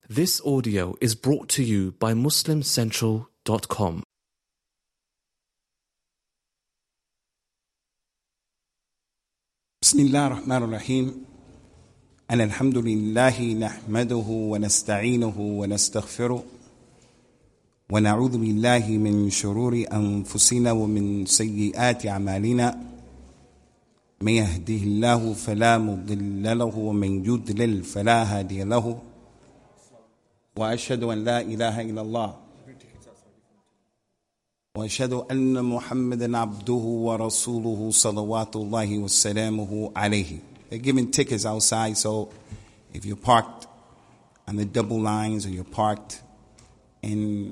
This audio is brought to you by MuslimCentral.com. بسم الله الرحمن الرحيم أن الحمد لله نحمده ونستعينه ونستغفره ونعوذ بالله من شرور أنفسنا ومن سيئات أعمالنا من يهده الله فلا مضل له ومن يضلل فلا هادي له وأشهد أن لا إله إلا الله وأشهد أن محمدا عبده ورسوله صلوات الله وسلامه عليه. They're giving tickets outside, so if you're parked on the double lines or you're parked in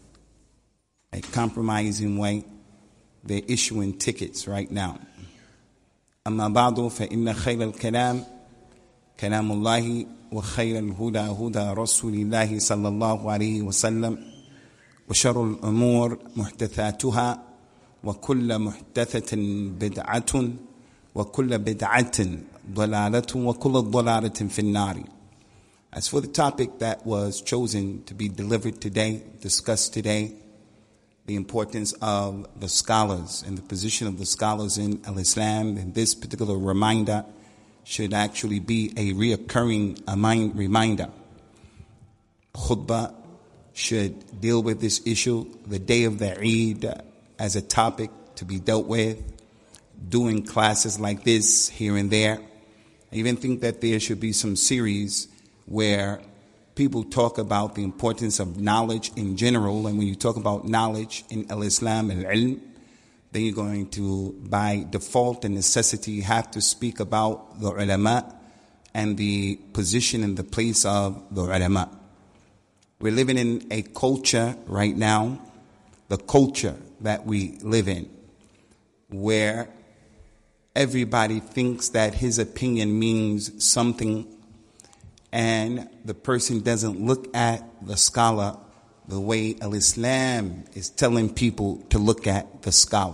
a compromising way, they're issuing tickets right now. أما بعد فإن خير الكلام كلام الله وخير الهدى هدى رسول الله صلى الله عليه وسلم وشر الأمور محدثاتها وكل محدثة بدعة وكل بدعة ضلالة وكل ضلالة في النار. As for the topic that was chosen to be delivered today, discussed today, the importance of the scholars and the position of the scholars in Al-Islam, and this particular reminder should actually be a reoccurring reminder. Khutbah should deal with this issue, the day of the Eid, as a topic to be dealt with, doing classes like this here and there. I even think that there should be some series where people talk about the importance of knowledge in general, and when you talk about knowledge in Al-Islam, al-ilm, then you're going to, by default and necessity, have to speak about the ulama and the position and the place of the ulama. We're living in a culture right now, the culture that we live in, where everybody thinks that his opinion means something, and the person doesn't look at the scholar the way Al-Islam is telling people to look at the scholar.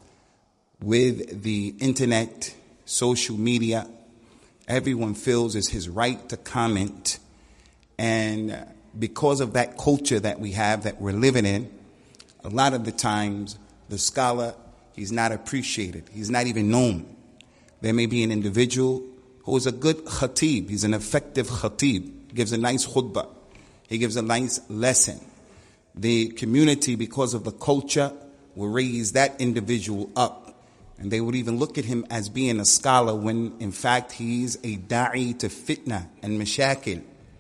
With the internet, social media, everyone feels it's his right to comment, and because of that culture that we have, that we're living in, a lot of the times the scholar, he's not appreciated. He's not even known. There may be an individual who is a good khatib. He's an effective khatib. He gives a nice khutbah. He gives a nice lesson. The community, because of the culture, will raise that individual up. And they would even look at him as being a scholar when, in fact, he's a da'i to fitna and mashakil.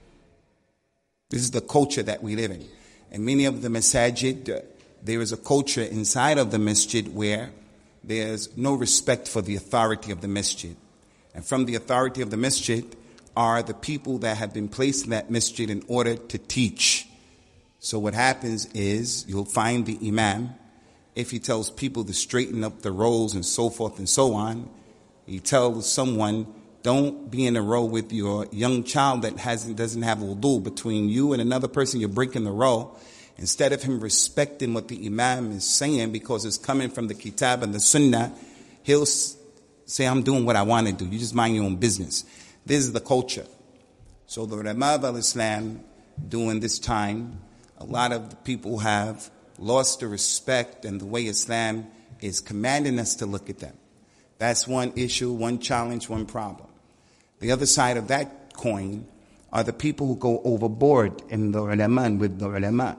This is the culture that we live in. And many of the masajid, there is a culture inside of the masjid where there's no respect for the authority of the masjid. And from the authority of the masjid are the people that have been placed in that masjid in order to teach. So what happens is you'll find the imam, if he tells people to straighten up the rows and so forth and so on, he tells someone, don't be in a row with your young child that doesn't have wudu. Between you and another person, you're breaking the row. Instead of him respecting what the imam is saying because it's coming from the kitab and the sunnah, he'll say, I'm doing what I want to do. You just mind your own business. This is the culture. So the ulama of Islam during this time, a lot of the people have lost the respect and the way Islam is commanding us to look at them. That's one issue, one challenge, one problem. The other side of that coin are the people who go overboard in the ulama and with the ulama.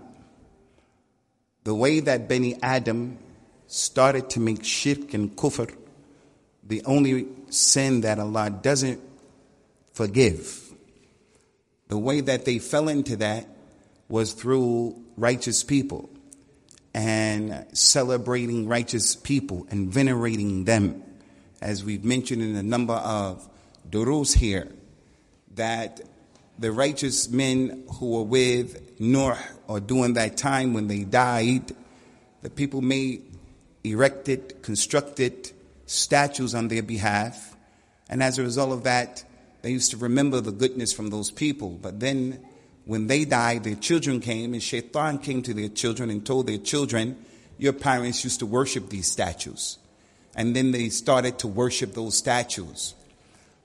The way that Bani Adam started to make shirk and kufr, the only sin that Allah doesn't forgive, the way that they fell into that was through righteous people and celebrating righteous people and venerating them. As we've mentioned in a number of durus here, that the righteous men who were with Nuh, or during that time when they died, the people erected, constructed statues on their behalf. And as a result of that, they used to remember the goodness from those people. But then when they died, their children came, and Shaitan came to their children and told their children, your parents used to worship these statues. And then they started to worship those statues.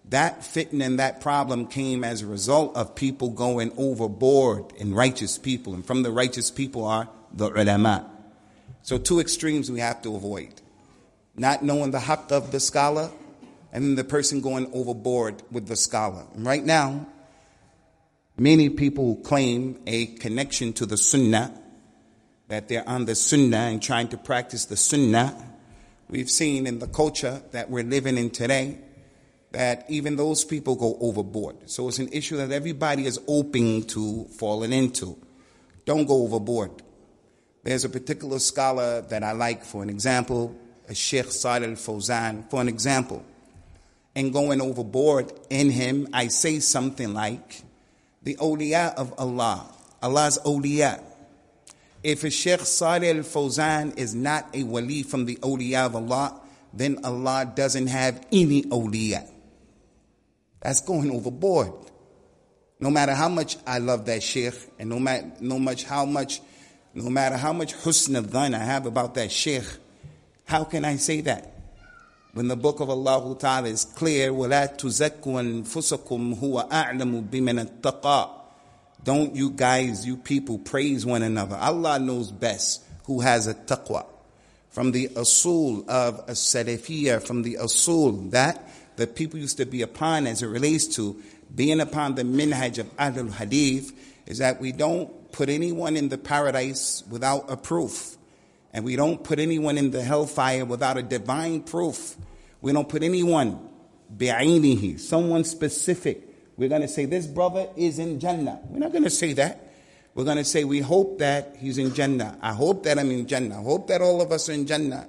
That fitna and that problem came as a result of people going overboard in righteous people. And from the righteous people are the ulama. So two extremes we have to avoid. Not knowing the haqq of the scholar, and then the person going overboard with the scholar. And right now, many people claim a connection to the sunnah, that they're on the sunnah and trying to practice the sunnah. We've seen in the culture that we're living in today that even those people go overboard. So it's an issue that everybody is open to falling into. Don't go overboard. There's a particular scholar that I like, for an example, a Sheikh Salih al-Fawzan, for an example. And going overboard in him, I say something like, the awliya of Allah, Allah's awliya. If a Sheikh Salih al-Fawzan is not a wali from the awliya of Allah, then Allah doesn't have any awliya. That's going overboard. No matter how much I love that sheikh, and no matter how much husn al-dhan I have about that sheikh, how can I say that? When the book of Allah Ta'ala is clear, وَلَا تُزَكُّوا أَنفُسَكُمْ هُوَ أَعْلَمُ بِمَنِ اتَّقَى. Don't you guys, you people, praise one another. Allah knows best who has a taqwa. From the usul of a salafiyya, from the usul that the people used to be upon as it relates to being upon the minhaj of Ahlul Hadith, is that we don't put anyone in the paradise without a proof. And we don't put anyone in the hellfire without a divine proof. We don't put anyone bi'ainihi, someone specific. We're going to say this brother is in Jannah. We're not going to say that. We're going to say we hope that he's in Jannah. I hope that I'm in Jannah. I hope that all of us are in Jannah.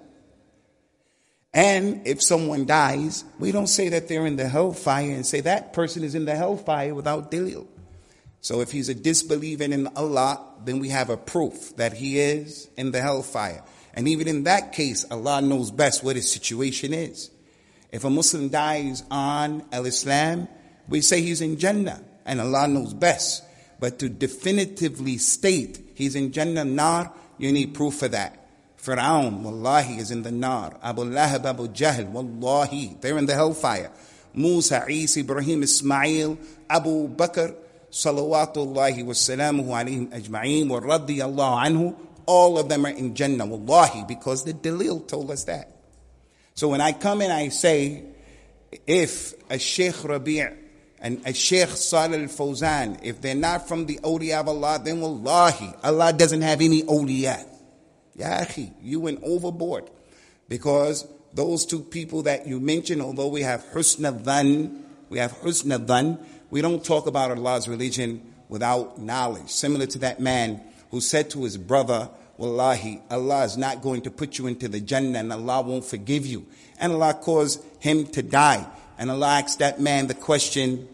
And if someone dies, we don't say that they're in the hellfire and say that person is in the hellfire without dalil. So if he's a disbeliever in Allah, then we have a proof that he is in the hellfire. And even in that case, Allah knows best what his situation is. If a Muslim dies on al-Islam, we say he's in Jannah, and Allah knows best. But to definitively state he's in Jannah nar, you need proof for that. Fir'aun, wallahi, is in the nar. Abu Lahab, Abu Jahl, wallahi, they're in the hellfire. Musa, Isa, Ibrahim, Ismail, Abu Bakr, salawatullahi wa salamuhu alayhim ajma'een wa radiyallahu anhu, all of them are in Jannah, wallahi, because the dalil told us that. So when I come and I say, if a Sheikh Rabi' and a Sheikh Salih al-Fawzan, if they're not from the awliya of Allah, then wallahi, Allah doesn't have any awliya. Ya akhi, you went overboard. Because those two people that you mentioned, although we have husn al-dhan, we don't talk about Allah's religion without knowledge. Similar to that man who said to his brother, wallahi, Allah is not going to put you into the Jannah and Allah won't forgive you. And Allah caused him to die. And Allah asked that man the question,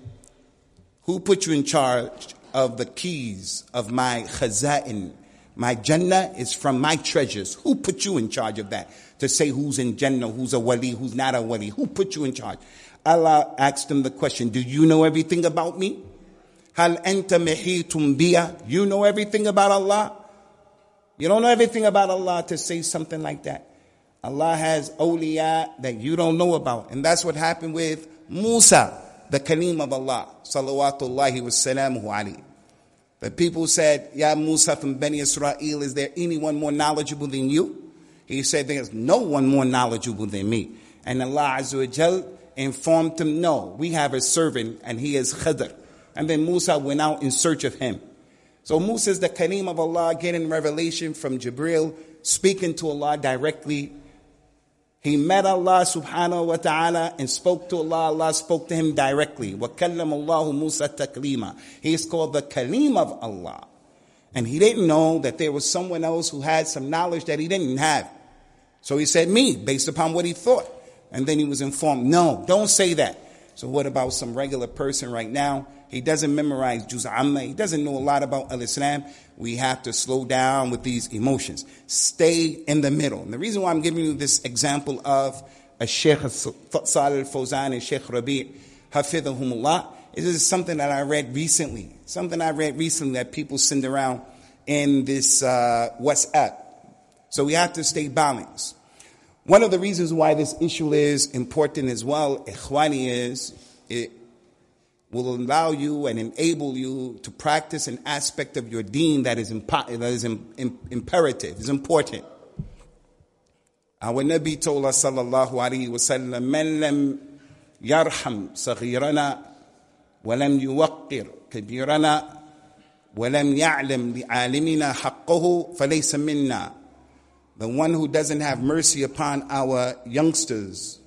who put you in charge of the keys of my khaza'in? My Jannah is from my treasures. Who put you in charge of that? To say who's in Jannah, who's a wali, who's not a wali. Who put you in charge? Allah asked him the question, do you know everything about me? Hal anta muhitum biya? You know everything about Allah? You don't know everything about Allah to say something like that. Allah has awliya that you don't know about. And that's what happened with Musa, the Kalim of Allah, salawatullahi wa salamuhu alayhi. The people said, Ya Musa from Bani Israel, is there anyone more knowledgeable than you? He said, there's no one more knowledgeable than me. And Allah Azza wa Jal informed him, no, we have a servant and he is Khidr. And then Musa went out in search of him. So Musa is the Kalim of Allah, getting revelation from Jibril, speaking to Allah directly. He met Allah subhanahu wa ta'ala and spoke to Allah. Allah spoke to him directly. وَكَلَّمَ اللَّهُ مُوسَى تَكْلِيمًا. He is called the Kalim of Allah. And he didn't know that there was someone else who had some knowledge that he didn't have. So he said me, based upon what he thought. And then he was informed, no, don't say that. So what about some regular person right now? He doesn't memorize Juz Amma. He doesn't know a lot about Al-Islam. We have to slow down with these emotions. Stay in the middle. And the reason why I'm giving you this example of a Sheikh Salih al-Fawzan and Sheikh Rabi' Hafidhahumullah is this is something that I read recently. Something I read recently that people send around in this WhatsApp. So we have to stay balanced. One of the reasons why this issue is important as well, Ikhwani, is it will allow you and enable you to practice an aspect of your deen that is imperative, is important. Our Nabi told us, sallallahu alayhi wa sallam, "Man lam yarham saghirana, wa lam yuwaqqir kabirana, wa lam ya'lam li'alimina haqqahu, falaysa minna." The one who doesn't have mercy upon our youngsters,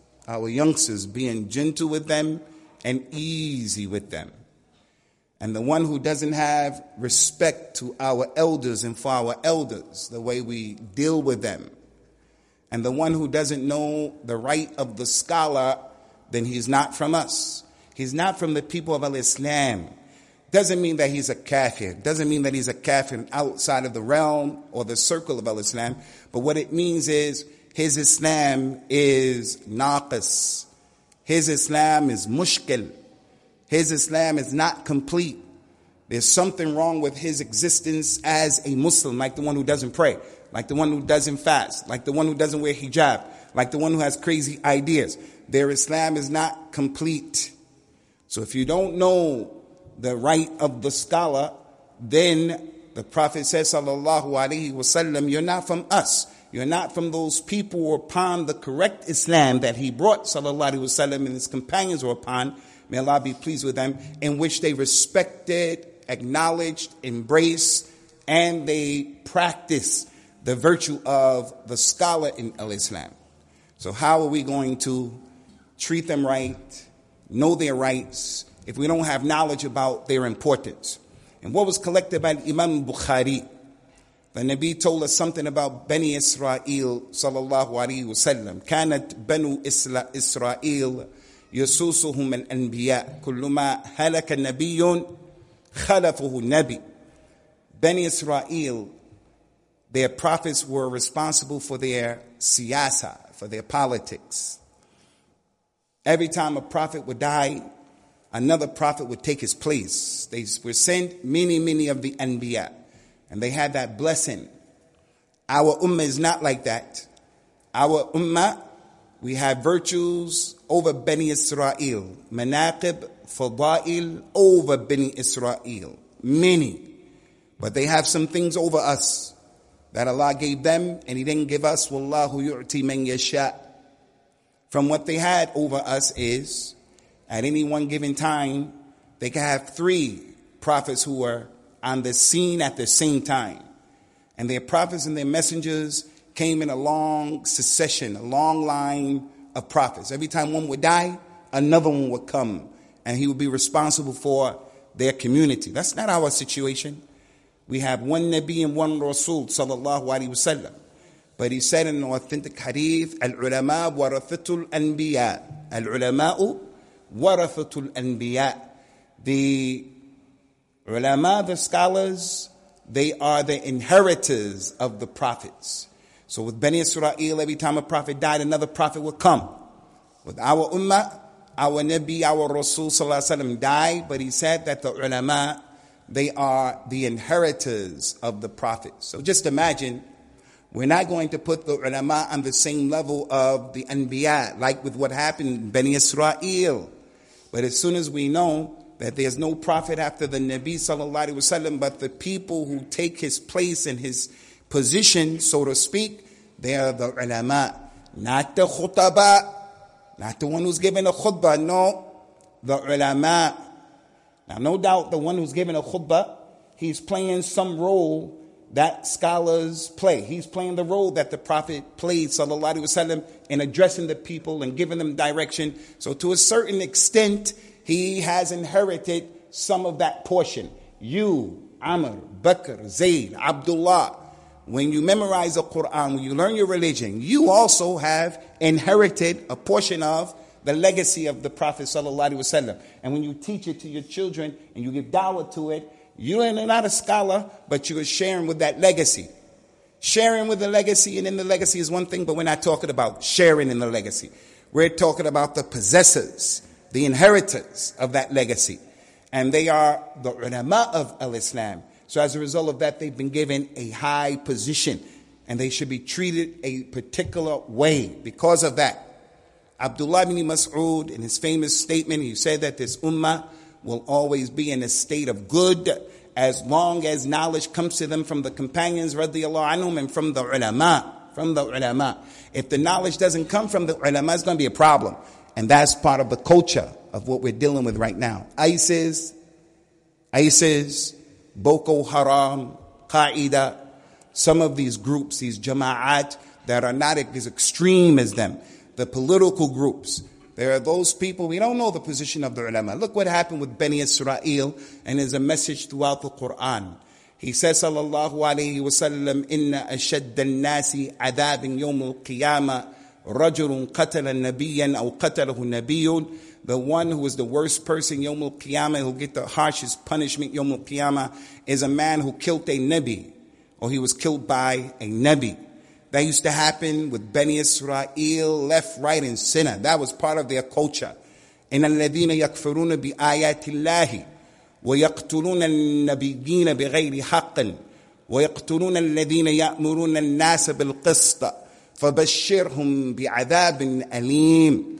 being gentle with them and easy with them. And the one who doesn't have respect to our elders and for our elders, the way we deal with them. And the one who doesn't know the right of the scholar, then he's not from us. He's not from the people of Al-Islam. Doesn't mean that he's a kafir. Doesn't mean that he's a kafir outside of the realm or the circle of Al-Islam. But what it means is his Islam is naqis. His Islam is mushkil. His Islam is not complete. There's something wrong with his existence as a Muslim, like the one who doesn't pray, like the one who doesn't fast, like the one who doesn't wear hijab, like the one who has crazy ideas. Their Islam is not complete. So if you don't know the right of the scholar, then the Prophet says, sallallahu alaihi wasallam, you're not from us. You're not from those people who are upon the correct Islam that he brought, sallallahu alaihi wasallam, and his companions were upon. May Allah be pleased with them, in which they respected, acknowledged, embraced, and they practiced the virtue of the scholar in Al-Islam. So how are we going to treat them right, know their rights, if we don't have knowledge about their importance? And what was collected by Imam Bukhari, the Nabi told us something about Bani Israel, sallallahu alayhi wa sallam. كانت بنو إسرائيل يسوسهم الأنبياء كلما هلك النبي خلفه النبي. Bani Israel, their prophets were responsible for their siyasa, for their politics. Every time a prophet would die, another prophet would take his place. They were sent many of the anbiya, and they had that blessing. Our ummah is not like that. Our ummah, we have virtues over Bani Israel, manaqib, fadail over Bani Israel, many. But they have some things over us that Allah gave them, and He didn't give us. Wallahu yu'ti man yasha. From what they had over us is, at any one given time, they can have 3 prophets who were on the scene at the same time. And their prophets and their messengers came in a long succession, a long line of prophets. Every time one would die, another one would come, and he would be responsible for their community. That's not our situation. We have one Nabi and one Rasul, sallallahu alaihi wasallam. But he said in an authentic hadith, Al-ulama warathatul anbiya. Al-ulama'u warathatul anbiya. The ulama, the scholars, they are the inheritors of the prophets. So with Bani Israel, every time a prophet died, another prophet would come. With our ummah, our Nabi, our Rasul sallallahu alaihi wasallam died, but he said that the ulama, they are the inheritors of the prophets. So just imagine, we're not going to put the ulama on the same level of the anbiya, like with what happened in Bani Israel. But as soon as we know that there's no prophet after the Nabi sallallahu alaihi wasallam, but the people who take his place and his position, so to speak, they are the ulama, not the khutaba, not the one who's giving a khutbah, no, the ulama. Now, no doubt the one who's giving a khutbah, he's playing some role that scholars play. He's playing the role that the Prophet played, sallallahu alaihi wasallam, in addressing the people and giving them direction. So to a certain extent, he has inherited some of that portion. You, Amr, Bakr, Zayd, Abdullah, when you memorize the Quran, when you learn your religion, you also have inherited a portion of the legacy of the Prophet sallallahu alaihi wasallam. And when you teach it to your children and you give dawah to it, you are not a scholar, but you are sharing with that legacy. Sharing with the legacy, and in the legacy is one thing, but we're not talking about sharing in the legacy. We're talking about the possessors, the inheritors of that legacy. And they are the ulama of al-Islam. So as a result of that, they've been given a high position, and they should be treated a particular way because of that. Abdullah ibn Mas'ud, in his famous statement, he said that this ummah will always be in a state of good as long as knowledge comes to them from the companions, radiyallahu anhum, and from the ulama. From the ulama. If the knowledge doesn't come from the ulama, it's going to be a problem. And that's part of the culture of what we're dealing with right now. ISIS, Boko Haram, Qaeda, some of these groups, these jama'at that are not as extreme as them, the political groups. There are those people, we don't know the position of the ulama. Look what happened with Bani Israel, and there's a message throughout the Quran. He says, sallallahu alayhi wa sallam, inna ashadda al-nasi adhabin yawm al-qiyamah rajulun qatala nabiyyan aw qatalahu nabiyyun. The one who is the worst person yawm al-qiyamah, who'll get the harshest punishment yawm al-qiyamah, is a man who killed a nabi, or he was killed by a nabi. That used to happen with Bani Israel, left, right, and center. That was part of their culture. إِنَّ الَّذِينَ يَكْفُرُونَ بِآيَاتِ اللَّهِ وَيَقْتُلُونَ النَّبِيِّينَ بِغَيْرِ حَقٍّ وَيَقْتُلُونَ الَّذِينَ يَأْمُرُونَ النَّاسَ بِالْقِسْطِ فَبَشِّرْهُم بِعَذَابٍ أَلِيمٍ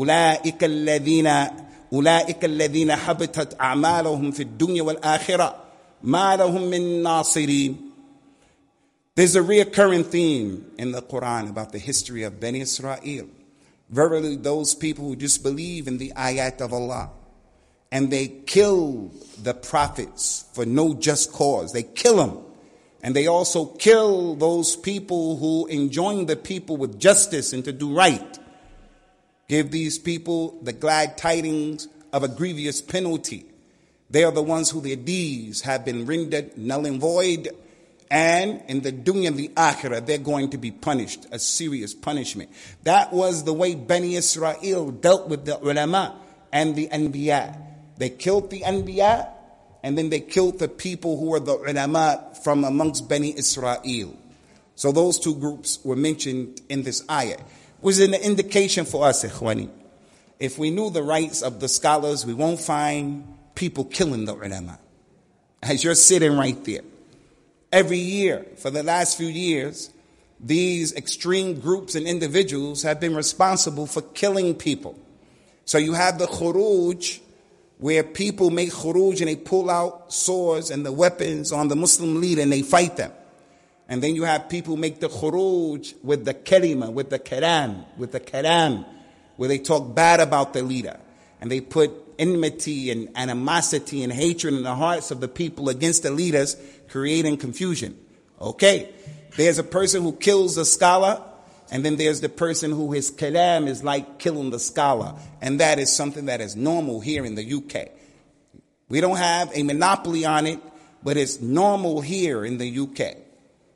أُولَئِكَ الَّذِينَ حَبِطَتْ أَعْمَالُهُمْ فِي الدُّنْيَا وَالْآخِرَةِ مَا لَهُم مِّن نَّاصِرِينَ. There's a recurring theme in the Quran about the history of Bani Israel. Verily, those people who just believe in the ayat of Allah, and they kill the prophets for no just cause. They kill them. And they also kill those people who enjoin the people with justice and to do right. Give these people the glad tidings of a grievous penalty. They are the ones who their deeds have been rendered null and void. And in the dunya and the akhirah, they're going to be punished, a serious punishment. That was the way Bani Israel dealt with the ulama and the anbiya. They killed the anbiya, and then they killed the people who were the ulama from amongst Bani Israel. So those two groups were mentioned in this ayah. It was an indication for us, ikhwani. If we knew the rights of the scholars, we won't find people killing the ulama. As you're sitting right there. Every year, for the last few years, these extreme groups and individuals have been responsible for killing people. So you have the khuruj, where people make khuruj and they pull out swords and the weapons on the Muslim leader and they fight them. And then you have people make the khuruj with the kalima, with the kalam, where they talk bad about the leader. And they put enmity and animosity and hatred in the hearts of the people against the leaders, creating confusion. Okay, there's a person who kills a scholar, and then there's the person who his kalam is like killing the scholar. And that is something that is normal here in the UK. We don't have a monopoly on it, but it's normal here in the UK. A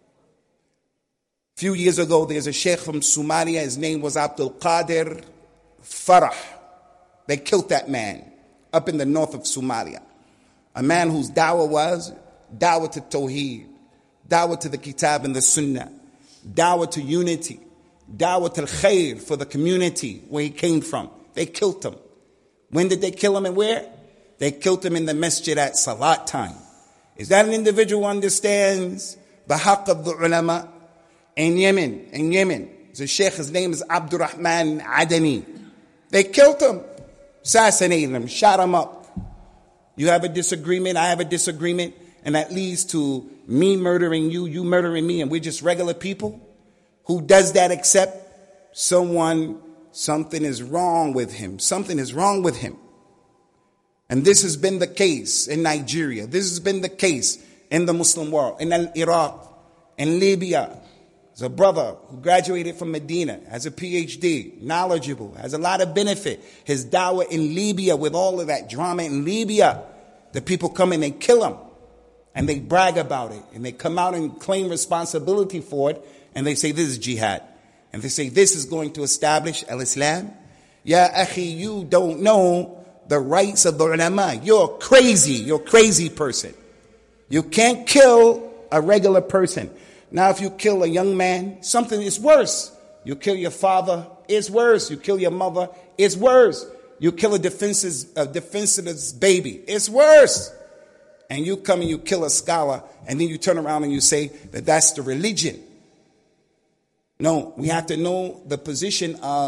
few years ago, there's a sheikh from Somalia. His name was Abdul Qadir Farah. They killed that man up in the north of Somalia. A man whose dawah was dawah to Tawheed, dawah to the Kitab and the Sunnah, dawah to unity, dawah to khair for the community where he came from. They killed him. When did they kill him and where? They killed him in the masjid at Salat time. Is that an individual who understands the haqq of the ulama? In Yemen, the sheikh, his name is Abdurrahman Adani. They killed him, assassinated him, shot him up. You have a disagreement, I have a disagreement, and that leads to me murdering you, you murdering me, and we're just regular people? Who does that except something is wrong with him. Something is wrong with him. And this has been the case in Nigeria. This has been the case in the Muslim world, in Iraq, in Libya. There's a brother who graduated from Medina, has a PhD, knowledgeable, has a lot of benefit. His dawah in Libya, with all of that drama in Libya, the people come and they kill him. And they brag about it. And they come out and claim responsibility for it. And they say, this is jihad. And they say, this is going to establish al-Islam. Ya akhi, you don't know the rights of the ulama. You're a crazy person. You can't kill a regular person. Now, if you kill a young man, something is worse. You kill your father, it's worse. You kill your mother, it's worse. You kill a defenseless baby, it's worse. And you come and you kill a scholar, and then you turn around and you say that that's the religion. No, we have to know the position of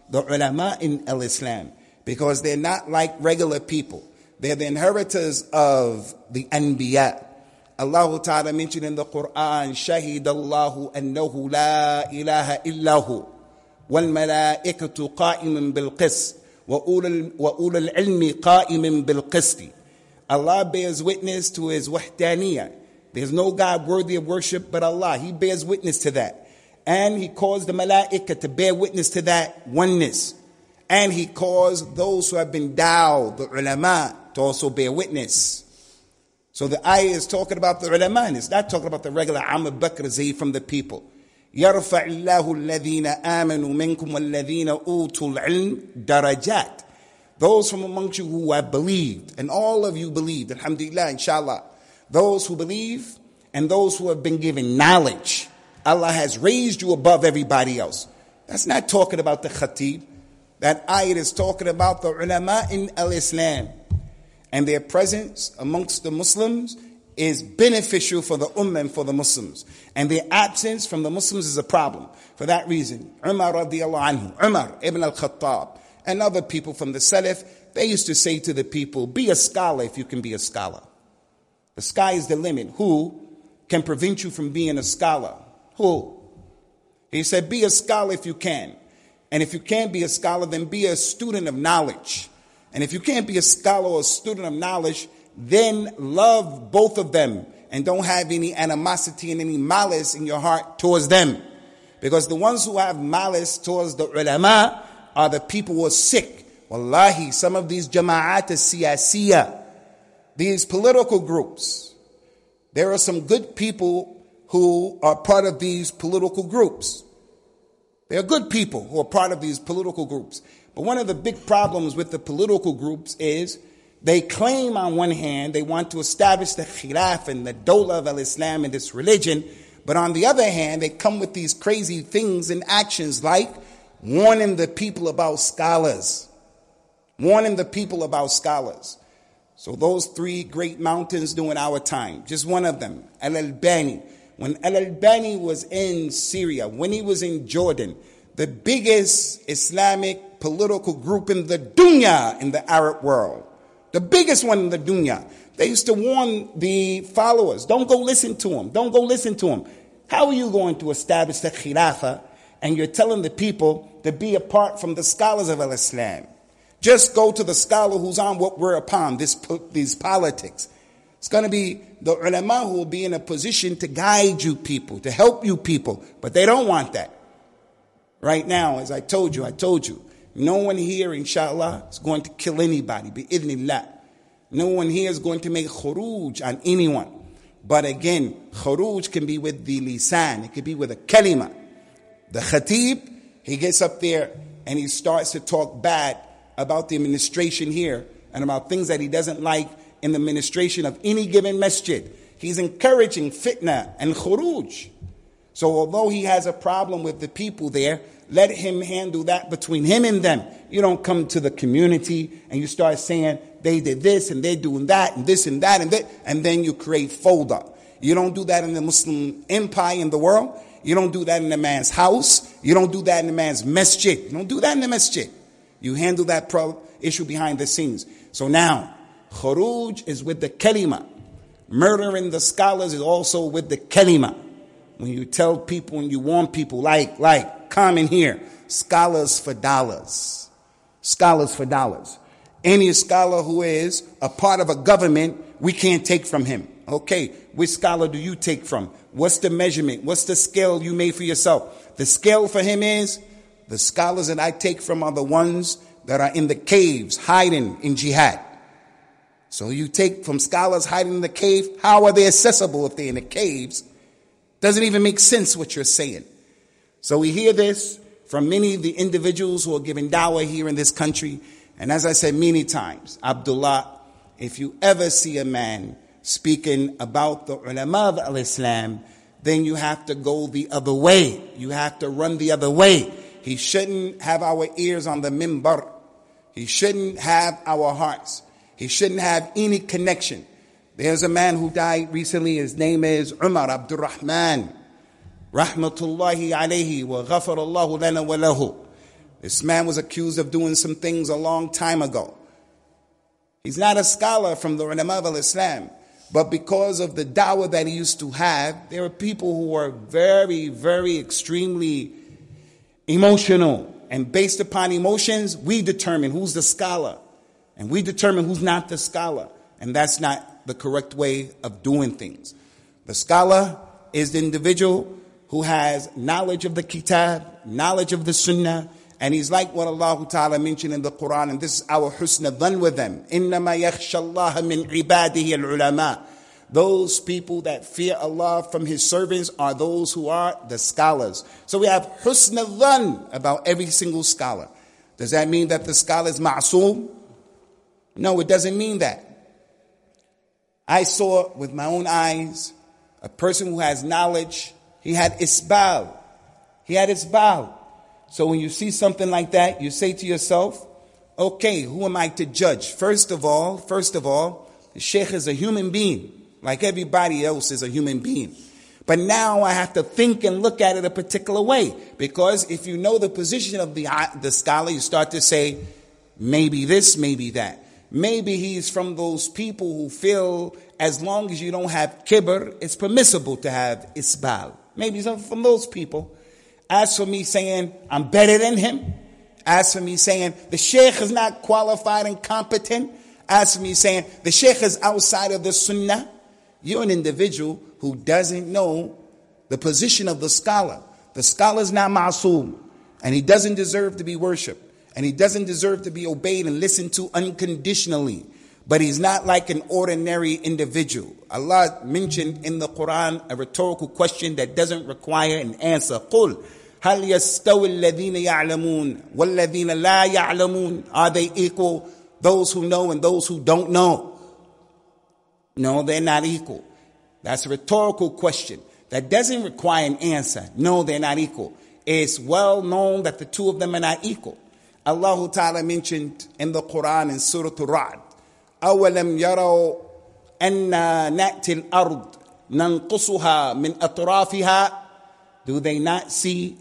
the ulama in al-Islam, because they're not like regular people. They're the inheritors of the Anbiya. Allah Ta'ala mentioned in the Quran, Shahid Allahu annahu la ilaha illahu wal malaikatu qa'iman bil qist wa ulul ilmi qa'iman bil qisti. Allah bears witness to His wahdaniyah. There's no God worthy of worship but Allah. He bears witness to that. And He caused the malaika to bear witness to that oneness. And He caused those who have been endowed, the ulama, to also bear witness. So the ayah is talking about the ulama, and it's not talking about the regular Amr Bakr Zayd from the people. يَرْفَعِ اللَّهُ الَّذِينَ آمَنُوا مِنْكُمْ وَالَّذِينَ أُوتُوا الْعِلْمِ darajat. Those from amongst you who have believed, and all of you believed, alhamdulillah, inshallah. Those who believe and those who have been given knowledge, Allah has raised you above everybody else. That's not talking about the khatib. That ayat is talking about the ulama in al-Islam. And their presence amongst the Muslims is beneficial for the ummah and for the Muslims. And their absence from the Muslims is a problem. For that reason, Umar radiallahu anhu, Umar ibn al-Khattab, and other people from the Salaf, they used to say to the people, be a scholar if you can be a scholar. The sky is the limit. Who can prevent you from being a scholar? Who? He said, be a scholar if you can. And if you can't be a scholar, then be a student of knowledge. And if you can't be a scholar or a student of knowledge, then love both of them and don't have any animosity and any malice in your heart towards them. Because the ones who have malice towards the ulama are the people who are sick. Wallahi, some of these jama'at siyasiyah, these political groups, there are some good people who are part of these political groups. There are good people who are part of these political groups. But one of the big problems with the political groups is they claim on one hand they want to establish the khilaf and the dawla of al-Islam in this religion. But on the other hand, they come with these crazy things and actions like warning the people about scholars. Warning the people about scholars. So those three great mountains during our time, just one of them, Al-Albani. When Al-Albani was in Syria, when he was in Jordan, the biggest Islamic political group in the dunya, in the Arab world, the biggest one in the dunya, they used to warn the followers, don't go listen to him, don't go listen to him. How are you going to establish the khilafah and you're telling the people to be apart from the scholars of al-Islam? Just go to the scholar who's on what we're upon, these politics. It's going to be the ulama who will be in a position to guide you people, to help you people. But they don't want that. Right now, as I told you, no one here, inshallah, is going to kill anybody, bi-idhnillah. No one here is going to make khuruj on anyone. But again, khuruj can be with the lisan, it can be with a kalima. The khatib, he gets up there and he starts to talk bad about the administration here and about things that he doesn't like in the administration of any given masjid. He's encouraging fitna and khuruj. So although he has a problem with the people there, let him handle that between him and them. You don't come to the community and you start saying they did this and they're doing that and this and that and that, and then you create fawda. You don't do that in the Muslim empire in the world. You don't do that in a man's house. You don't do that in a man's masjid. You don't do that in the masjid. You handle that issue behind the scenes. So now, khuruj is with the kalima. Murdering the scholars is also with the kalima. When you tell people and you warn people, like, come in here, scholars for dollars. Scholars for dollars. Any scholar who is a part of a government, we can't take from him. Okay, which scholar do you take from? What's the measurement? What's the scale you made for yourself? The scale for him is, the scholars that I take from are the ones that are in the caves, hiding in jihad. So you take from scholars hiding in the cave, how are they accessible if they're in the caves? Doesn't even make sense what you're saying. So we hear this from many of the individuals who are giving dawah here in this country. And as I said many times, Abdullah, if you ever see a man speaking about the ulama of al-Islam, then you have to go the other way. You have to run the other way. He shouldn't have our ears on the mimbar. He shouldn't have our hearts. He shouldn't have any connection. There's a man who died recently. His name is Umar Abdul Rahman. Rahmatullahi alayhi wa ghafarallahu lana wa lahu. This man was accused of doing some things a long time ago. He's not a scholar from the ulama of Islam, but because of the da'wah that he used to have, there are people who are very, very extremely emotional. And based upon emotions, we determine who's the scholar. And we determine who's not the scholar. And that's not the correct way of doing things. The scholar is the individual who has knowledge of the kitab, knowledge of the sunnah, and he's like what Allah Ta'ala mentioned in the Quran, and this is our husna dhan with them. إِنَّمَا يَخْشَى اللَّهَ مِنْ عِبَادِهِ الْعُلَمَاءِ. Those people that fear Allah from His servants are those who are the scholars. So we have husna dhan about every single scholar. Does that mean that the scholar is ma'soom? No, it doesn't mean that. I saw with my own eyes a person who has knowledge. He had isbal. He had isbal. So when you see something like that, you say to yourself, okay, who am I to judge? First of all, the sheikh is a human being, like everybody else is a human being. But now I have to think and look at it a particular way, because if you know the position of the scholar, you start to say, maybe this, maybe that. Maybe he's from those people who feel as long as you don't have kibr, it's permissible to have isbal. Maybe he's from those people. As for me saying I'm better than him, as for me saying the sheikh is not qualified and competent, as for me saying the sheikh is outside of the sunnah, you're an individual who doesn't know the position of the scholar. The scholar is not ma'soom, and he doesn't deserve to be worshipped, and he doesn't deserve to be obeyed and listened to unconditionally. But he's not like an ordinary individual. Allah mentioned in the Quran a rhetorical question that doesn't require an answer. قُلْ هَلْ يَسْتَوِي الَّذِينَ يَعْلَمُونَ وَالَّذِينَ لَا يَعْلَمُونَ. Are they equal, those who know and those who don't know? No, they're not equal. That's a rhetorical question that doesn't require an answer. No, they're not equal. It's well known that the two of them are not equal. Allah Ta'ala mentioned in the Quran in Surah Ar-Ra'd, أَوَلَمْ يَرَوْا أَنَّا نَأْتِي الْأَرْضِ نَنْقُصُهَا مِنْ أَطْرَافِهَا. Do they not see,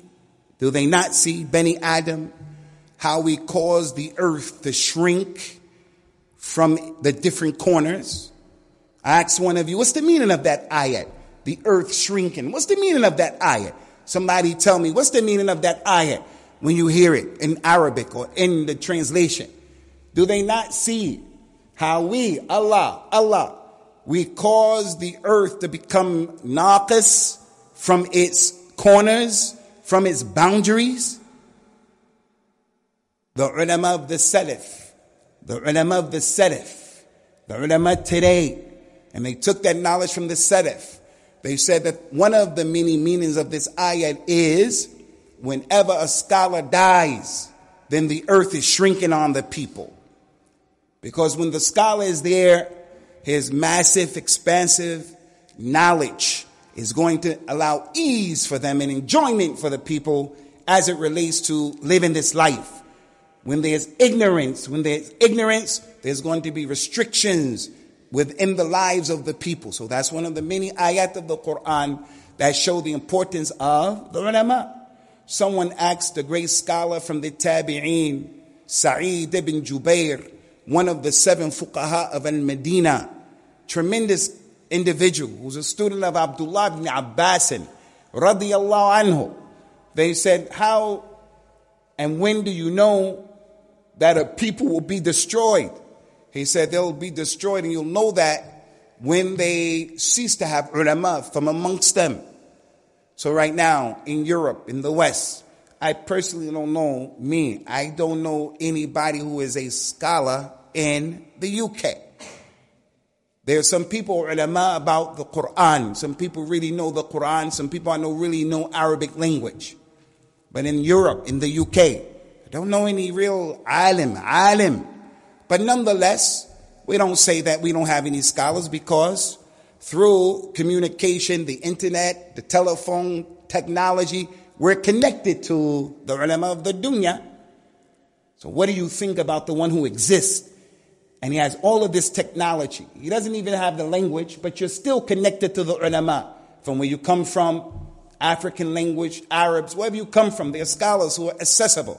Bani Adam, how we cause the earth to shrink from the different corners? I asked one of you, what's the meaning of that ayat? The earth shrinking. What's the meaning of that ayat? Somebody tell me, what's the meaning of that ayat when you hear it in Arabic or in the translation? Do they not see how we, Allah, we cause the earth to become naqis from its corners, from its boundaries? The ulama of the Salaf, the ulama today, and they took that knowledge from the Salaf. They said that one of the many meanings of this ayat is whenever a scholar dies, then the earth is shrinking on the people. Because when the scholar is there, his massive, expansive knowledge is going to allow ease for them and enjoyment for the people as it relates to living this life. When there's ignorance, there's going to be restrictions within the lives of the people. So that's one of the many ayat of the Quran that show the importance of the ulama. Someone asked a great scholar from the Tabi'een, Sa'id ibn Jubair, one of the 7 fuqaha of Al-Medina, tremendous individual who's a student of Abdullah ibn Abbas, radiyallahu anhu. They said, how and when do you know that a people will be destroyed? He said they'll be destroyed, and you'll know that when they cease to have ulama from amongst them. So right now in Europe, in the West, I personally don't know I don't know anybody who is a scholar in the UK. There are some people ulama about the Quran. Some people really know the Quran. Some people I know really know Arabic language. But in Europe, in the UK, I don't know any real alim. But nonetheless, we don't say that we don't have any scholars, because through communication, the internet, the telephone, technology, we're connected to the ulama of the dunya. So what do you think about the one who exists and he has all of this technology? He doesn't even have the language, but you're still connected to the ulama. From where you come from, African language, Arabs, wherever you come from, there are scholars who are accessible.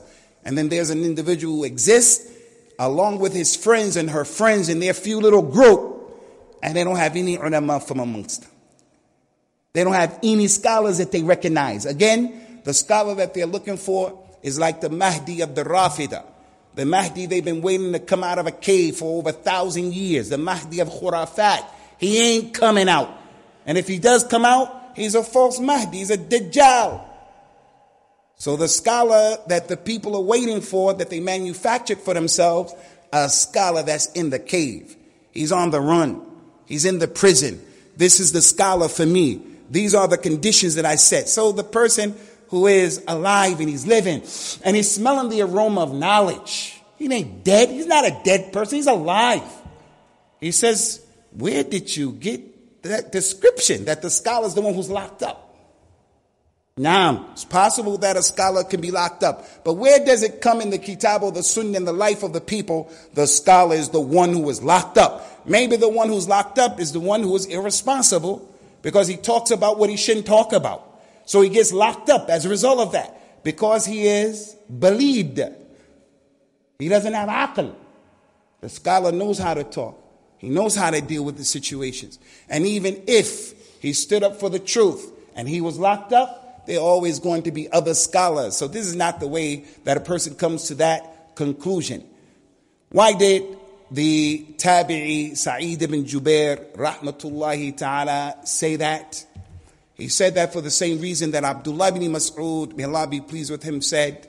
And then there's an individual who exists along with his friends and her friends in their few little group, and they don't have any ulama from amongst them. They don't have any scholars that they recognize. Again, the scholar that they're looking for is like the Mahdi of the Rafida. The Mahdi, they've been waiting to come out of a cave for over 1,000 years. The Mahdi of Khurafat. He ain't coming out. And if he does come out, he's a false Mahdi. He's a Dajjal. So the scholar that the people are waiting for, that they manufactured for themselves, a scholar that's in the cave. He's on the run. He's in the prison. This is the scholar for me. These are the conditions that I set. So the person who is alive and he's living and he's smelling the aroma of knowledge. He ain't dead. He's not a dead person. He's alive. He says, where did you get that description that the scholar is the one who's locked up? Now, it's possible that a scholar can be locked up. But where does it come in the kitab or the sunnah in the life of the people? The scholar is the one who is locked up. Maybe the one who's locked up is the one who is irresponsible because he talks about what he shouldn't talk about. So he gets locked up as a result of that because he is believed. He doesn't have aql. The scholar knows how to talk. He knows how to deal with the situations. And even if he stood up for the truth and he was locked up, there are always going to be other scholars. So this is not the way that a person comes to that conclusion. Why did the Tabi'i Sa'id ibn Jubair rahmatullahi ta'ala say that? He said that for the same reason that Abdullah ibn Mas'ud, may Allah be pleased with him, said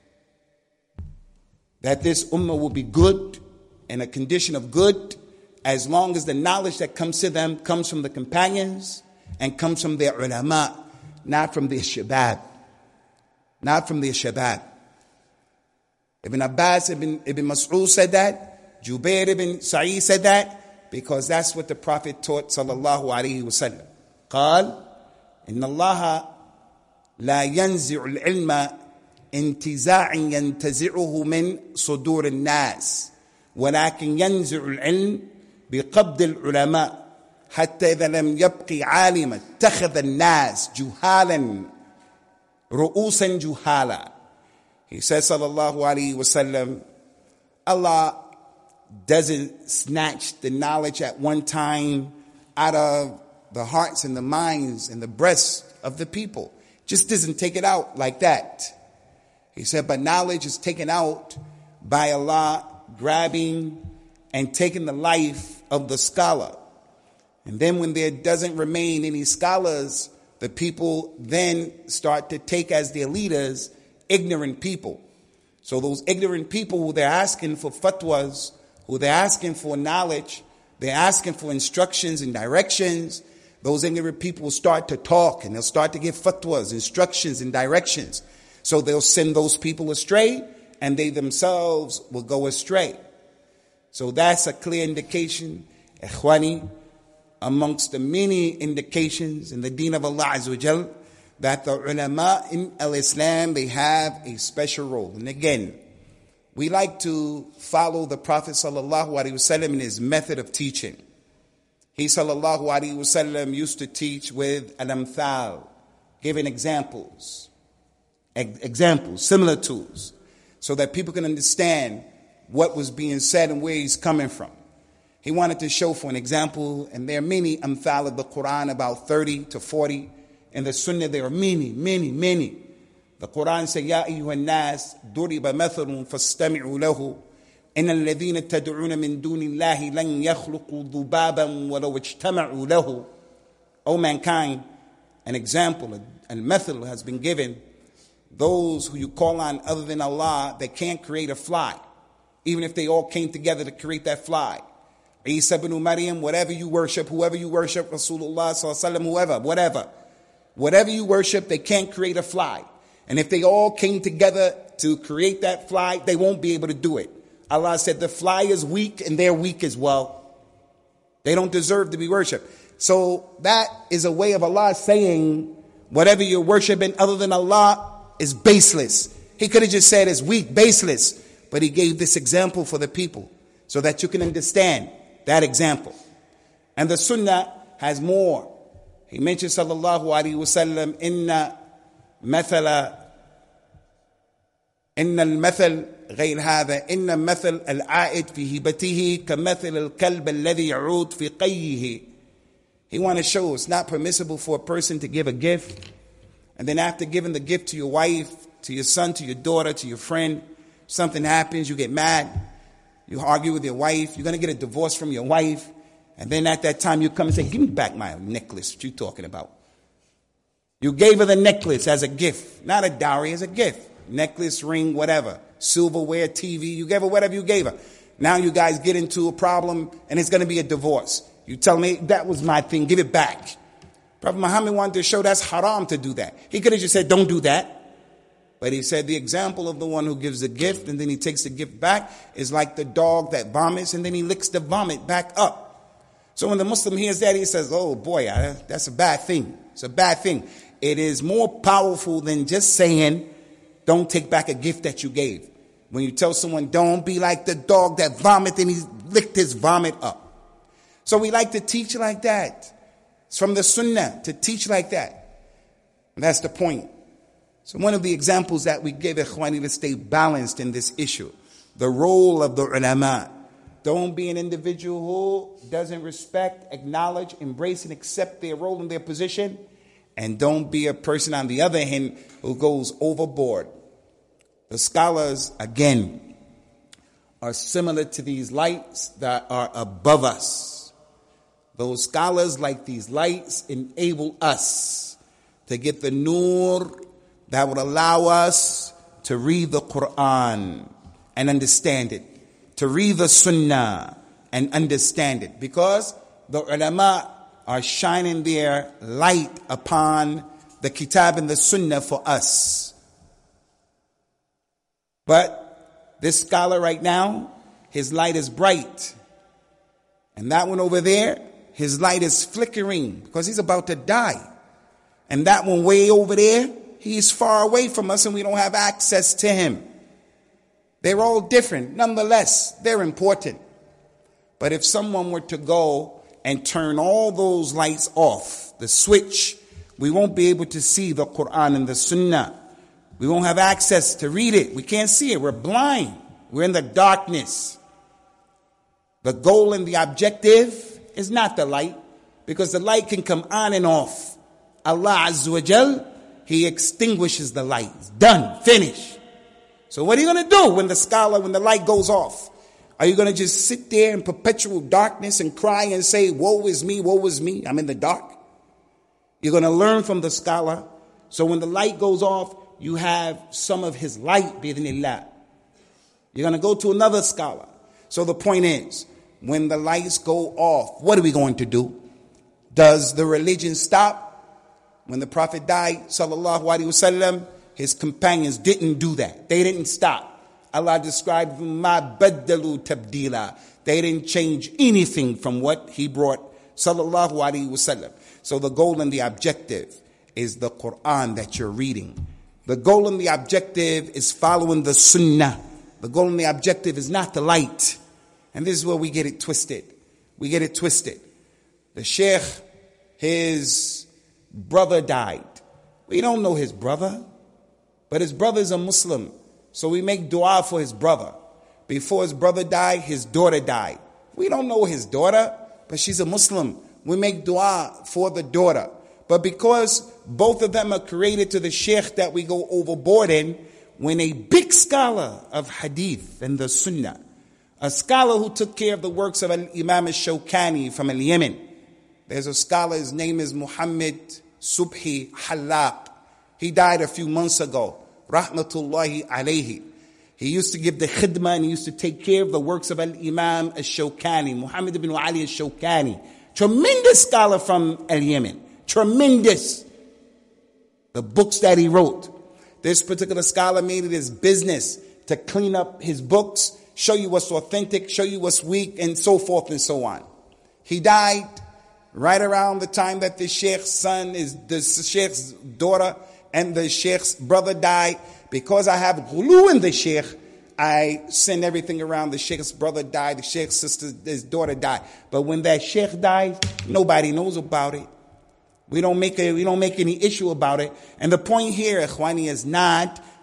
that this ummah will be good, in a condition of good, as long as the knowledge that comes to them comes from the companions and comes from their ulama, not from the shabab. Not from the shabab. Ibn Abbas, Ibn Mas'ud said that. Jubair ibn Sa'id said that, because that's what the Prophet taught sallallahu alayhi wa sallam. قال إن الله لا ينزع العلم انتزاع ينتزعه من صدور الناس ولكن ينزع العلم بقبض العلماء حتى إذا لم يبقي عالما اتخذ الناس جهالا رؤوسا جهالا. He says sallallahu alayhi wa sallam, Allah doesn't snatch the knowledge at one time out of the hearts and the minds and the breasts of the people. Just doesn't take it out like that. He said, but knowledge is taken out by Allah grabbing and taking the life of the scholar. And then when there doesn't remain any scholars, the people then start to take as their leaders ignorant people. So those ignorant people who they're asking for fatwas, who they're asking for knowledge, they're asking for instructions and directions, those ignorant people will start to talk and they'll start to give fatwas, instructions and directions. So they'll send those people astray and they themselves will go astray. So that's a clear indication, ikhwani, amongst the many indications in the deen of Allah Azza wa Jal, that the ulama in al-Islam, they have a special role. And again, we like to follow the Prophet sallallahu alaihi wasallam in his method of teaching. He sallallahu alaihi wasallam used to teach with al-amthal, giving examples, similitudes, so that people can understand what was being said and where he's coming from. He wanted to show for an example, and there are many amthal of the Quran, about 30 to 40. In the Sunnah, there are many. The Quran says, Ya ayyuhan nas, duriba mathalun fastami'u lahu. إن الذين تدعون من دون الله لن يخلقوا ذبابا ولو اجتمعوا له. O mankind, an example, a method has been given. Those who you call on other than Allah, they can't create a fly, even if they all came together to create that fly. Isa ibn Maryam, whatever you worship, whoever you worship, Rasulullah sallallahu alaihi wasallam, whatever you worship, they can't create a fly. And if they all came together to create that fly, they won't be able to do it. Allah said the fly is weak and they're weak as well. They don't deserve to be worshipped. So that is a way of Allah saying whatever you're worshiping other than Allah is baseless. He could have just said it's weak, baseless. But he gave this example for the people so that you can understand that example. And the Sunnah has more. He mentioned sallallahu alaihi wasallam, inna mathala إن المثل غير هذا إن مثل العائد في هبته كمثل الكلب الذي يعود في قيه. He want to show it's not permissible for a person to give a gift, and then after giving the gift to your wife, to your son, to your daughter, to your friend, something happens, you get mad, you argue with your wife, you're going to get a divorce from your wife, and then at that time you come and say, give me back my necklace. What you talking about? You gave her the necklace as a gift, not a dowry, as a gift. Necklace, ring, whatever, silverware, TV, you gave her whatever you gave her. Now you guys get into a problem and it's going to be a divorce. You tell me, that was my thing, give it back. Prophet Muhammad wanted to show that's haram to do that. He could have just said, don't do that. But he said the example of the one who gives the gift and then he takes the gift back is like the dog that vomits and then he licks the vomit back up. So when the Muslim hears that, he says, oh boy, that's a bad thing. It's a bad thing. It is more powerful than just saying, don't take back a gift that you gave. When you tell someone, don't be like the dog that vomited and he licked his vomit up. So we like to teach like that. It's from the Sunnah to teach like that. And that's the point. So one of the examples that we give, Ikhwani, to stay balanced in this issue, the role of the ulama. Don't be an individual who doesn't respect, acknowledge, embrace, and accept their role and their position. And don't be a person, on the other hand, who goes overboard. The scholars, again, are similar to these lights that are above us. Those scholars, like these lights, enable us to get the nur that would allow us to read the Quran and understand it, to read the Sunnah and understand it, because the ulama are shining their light upon the Kitab and the Sunnah for us. But this scholar right now, his light is bright. And that one over there, his light is flickering because he's about to die. And that one way over there, he's far away from us and we don't have access to him. They're all different. Nonetheless, they're important. But if someone were to go and turn all those lights off, the switch, we won't be able to see the Quran and the Sunnah. We won't have access to read it. We can't see it. We're blind. We're in the darkness. The goal and the objective is not the light, because the light can come on and off. Allah Azza wa Jal, He extinguishes the light. It's done. Finished. So what are you going to do when the light goes off? Are you going to just sit there in perpetual darkness and cry and say, woe is me, I'm in the dark? You're going to learn from the scholar. So when the light goes off, you have some of his light, bi-idhnillah. You're going to go to another scholar. So the point is, when the lights go off, what are we going to do? Does the religion stop? When the Prophet died, sallallahu alaihi wasallam, his companions didn't do that. They didn't stop. Allah described ma baddalu tabdila. They didn't change anything from what he brought, sallallahu alaihi wasallam. So the goal and the objective is the Quran that you're reading. The goal and the objective is following the Sunnah. The goal and the objective is not the light. And this is where we get it twisted. We get it twisted. The Sheikh, his brother died. We don't know his brother, but his brother is a Muslim. So we make dua for his brother. Before his brother died, his daughter died. We don't know his daughter, but she's a Muslim. We make dua for the daughter. But because both of them are created to the Sheikh that we go overboard in, when a big scholar of hadith and the Sunnah, a scholar who took care of the works of Imam al-Shawkani from Yemen. There's a scholar, his name is Muhammad Subhi Halaq. He died a few months ago. Rahmatullahi alayhi. He used to give the khidmah and he used to take care of the works of Imam al-Shawkani, Muhammad ibn Ali al-Shawkani. Tremendous scholar from Yemen. Tremendous. The books that he wrote. This particular scholar made it his business to clean up his books, show you what's authentic, show you what's weak, and so forth and so on. He died right around the time that the Sheikh's Sheikh's daughter and the Sheikh's brother died. Because I have ghulu in the Sheikh, I send everything around. The Sheikh's brother died, the Sheikh's sister, his daughter died. But when that Sheikh dies, nobody knows about it. We don't make any issue about it. And the point here, Ikhwani, is not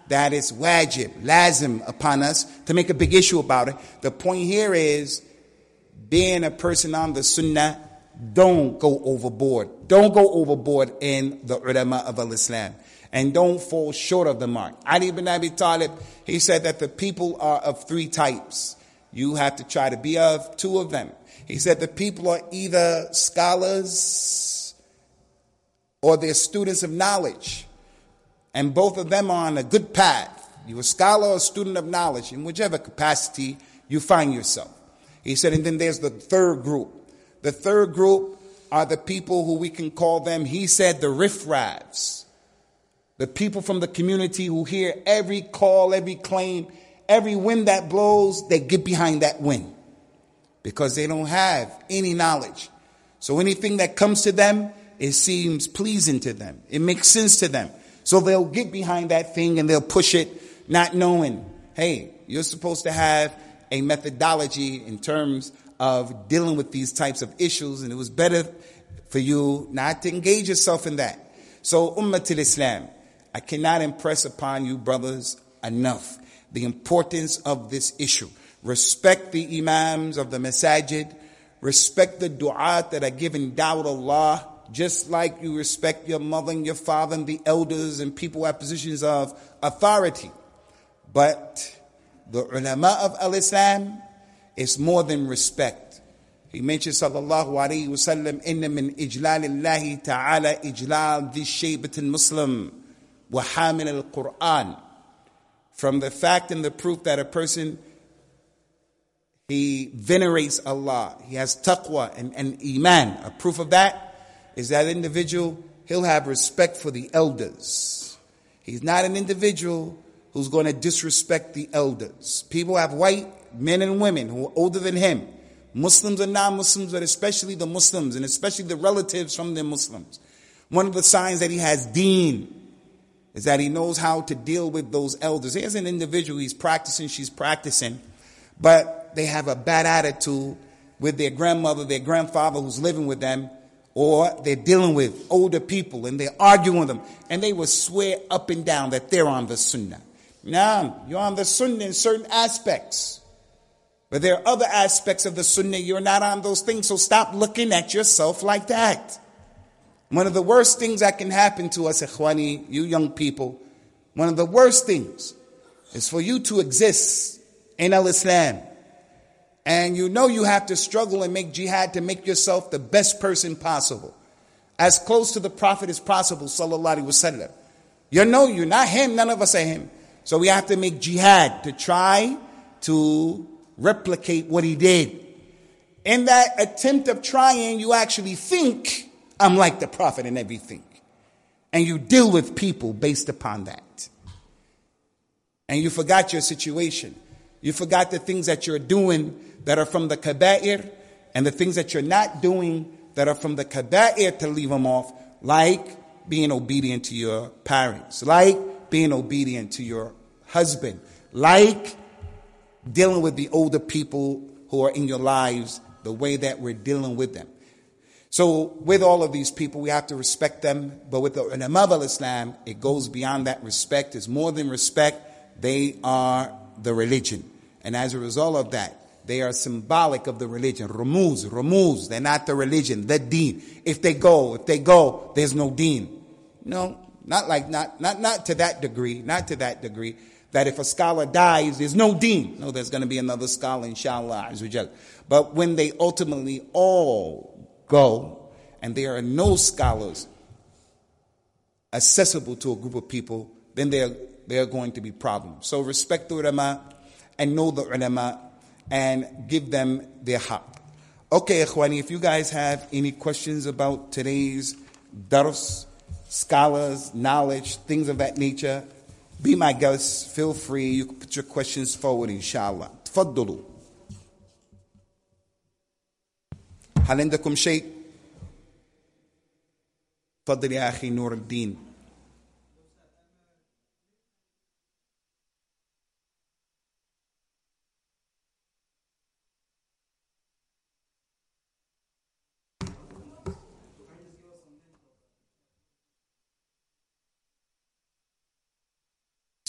that it's wajib, lazim upon us to make a big issue about it. The point here is being a person on the sunnah, don't go overboard. Don't go overboard in the ulama of al-Islam. And don't fall short of the mark. Ali ibn Abi Talib, he said that the people are of three types. You have to try to be of two of them. He said the people are either scholars or they're students of knowledge. And both of them are on a good path. You're a scholar or a student of knowledge in whichever capacity you find yourself. He said, and then there's the third group. The third group are the people who we can call them, he said, the riffraffs. The people from the community who hear every call, every claim, every wind that blows, they get behind that wind because they don't have any knowledge. So anything that comes to them, it seems pleasing to them. It makes sense to them. So they'll get behind that thing and they'll push it, not knowing, hey, you're supposed to have a methodology in terms of dealing with these types of issues, and it was better for you not to engage yourself in that. So Ummatul Islam, I cannot impress upon you, brothers, enough the importance of this issue. Respect the imams of the masajid. Respect the du'at that are giving da'wah Allah, just like you respect your mother and your father and the elders and people who have positions of authority. But the ulama of al-Islam is more than respect. He mentioned sallallahu alayhi wa sallam, inna min ijlalillahi ta'ala ijlal di shaybat al-muslim wa hamil al-Qur'an. From the fact and the proof that a person, he venerates Allah, he has taqwa and iman. A proof of that is that individual, he'll have respect for the elders. He's not an individual who's going to disrespect the elders. People have white men and women who are older than him. Muslims and non-Muslims, but especially the Muslims and especially the relatives from the Muslims. One of the signs that he has deen is that he knows how to deal with those elders. Here's an individual, he's practicing, she's practicing, but they have a bad attitude with their grandmother, their grandfather who's living with them, or they're dealing with older people and they're arguing with them, and they will swear up and down that they're on the sunnah. Now, you're on the sunnah in certain aspects, but there are other aspects of the sunnah you're not on those things, so stop looking at yourself like that. One of the worst things that can happen to us, ikhwani, you young people, one of the worst things is for you to exist in al-Islam. And you know you have to struggle and make jihad to make yourself the best person possible. As close to the Prophet as possible, sallallahu alaihi wasallam. You know you're not him, none of us are him. So we have to make jihad to try to replicate what he did. In that attempt of trying, you actually think, I'm like the Prophet in everything. And you deal with people based upon that. And you forgot your situation. You forgot the things that you're doing that are from the kaba'ir, and the things that you're not doing that are from the kaba'ir to leave them off, like being obedient to your parents, like being obedient to your husband, like dealing with the older people who are in your lives the way that we're dealing with them. So with all of these people, we have to respect them. But with the ulama of Islam, it goes beyond that respect. It's more than respect. They are the religion. And as a result of that, they are symbolic of the religion. Rumuz. They're not the religion, the deen. If they go, there's no deen. No, not to that degree. Not to that degree. That if a scholar dies, there's no deen. No, there's going to be another scholar, inshallah. But when they ultimately all go, and there are no scholars accessible to a group of people, then there are going to be problems. So respect the ulama and know the ulama and give them their haqq. Okay, ikhwani, if you guys have any questions about today's dars, scholars, knowledge, things of that nature, be my guest. Feel free. You can put your questions forward, inshallah. تفضلوا. هل عندكم شيء؟ تفضل يا أخي نور الدين.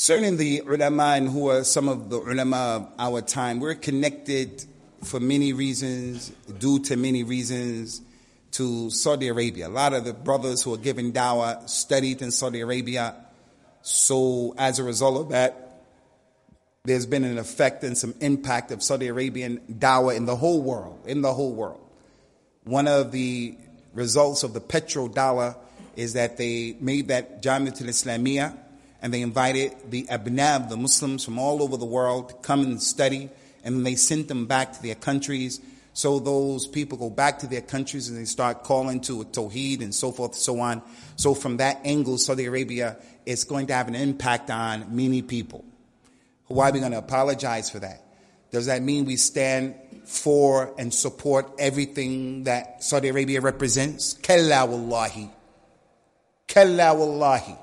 Certain the ulama and who are some of the ulama of our time, we're connected for many reasons, due to many reasons, to Saudi Arabia. A lot of the brothers who are giving dawah studied in Saudi Arabia. So as a result of that, there's been an effect and some impact of Saudi Arabian dawah in the whole world. One of the results of the petro dawah is that they made that Jamiat al-Islamiyah, and they invited the abna, the Muslims from all over the world, to come and study, and they sent them back to their countries. So those people go back to their countries and they start calling to Tawheed and so forth and so on. So from that angle, Saudi Arabia is going to have an impact on many people. Why are we going to apologize for that? Does that mean we stand for and support everything that Saudi Arabia represents? Kalla wallahi. Kalla wallahi.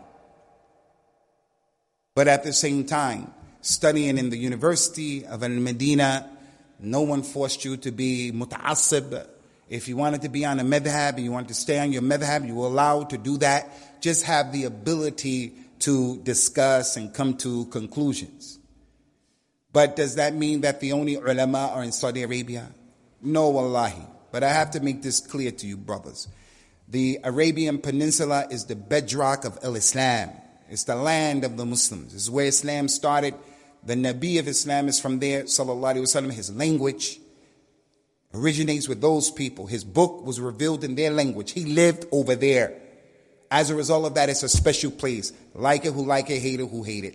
But at the same time, studying in the University of Al-Medina, no one forced you to be muta'assib. If you wanted to be on a madhab and you wanted to stay on your madhab, you were allowed to do that. Just have the ability to discuss and come to conclusions. But does that mean that the only ulama are in Saudi Arabia? No, wallahi. But I have to make this clear to you, brothers. The Arabian Peninsula is the bedrock of Islam. It's the land of the Muslims. It's where Islam started. The Nabi of Islam is from there, sallallahu alaihi wasallam. His language originates with those people. His book was revealed in their language. He lived over there. As a result of that, it's a special place. Like it who like it, hate it who hate it.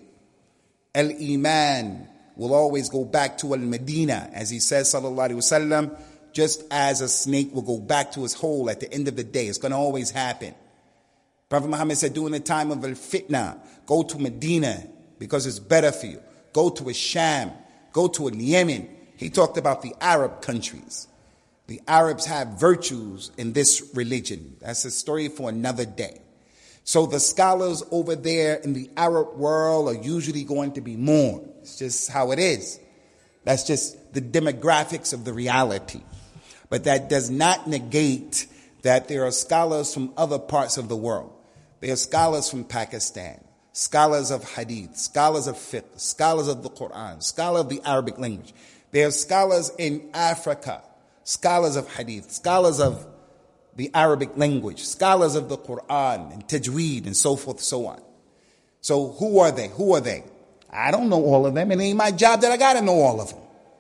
Al-Iman will always go back to Al-Medina, as he says, sallallahu alaihi wasallam, just as a snake will go back to his hole at the end of the day. It's going to always happen. Prophet Muhammad said, during the time of Al-Fitna, go to Medina because it's better for you. Go to Sham. Go to Yemen. He talked about the Arab countries. The Arabs have virtues in this religion. That's a story for another day. So the scholars over there in the Arab world are usually going to be more. It's just how it is. That's just the demographics of the reality. But that does not negate that there are scholars from other parts of the world. There are scholars from Pakistan, scholars of hadith, scholars of fiqh, scholars of the Quran, scholars of the Arabic language. There are scholars in Africa, scholars of hadith, scholars of the Arabic language, scholars of the Quran and tajweed and so forth and so on. So who are they? Who are they? I don't know all of them, and it ain't my job that I got to know all of them.